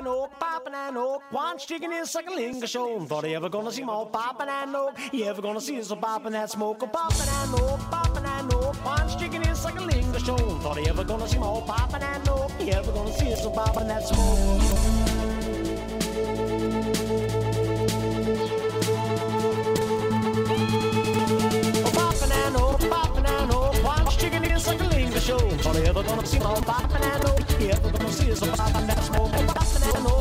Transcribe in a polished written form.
poppin' and oak. One chicken is like a linger show. Thought you ever gonna see more poppin' and oak. You ever gonna see us poppin' that smoke? Poppin' and oak, poppin' and oak. One chicken is like a linger show. Thought you ever gonna see more poppin' and oak. You ever gonna see us poppin' that smoke? Chicken is like a linger show. Are you ever gonna see my poppin' and oak? You ever gonna see us poppin' that smoke? Poppin' and oak.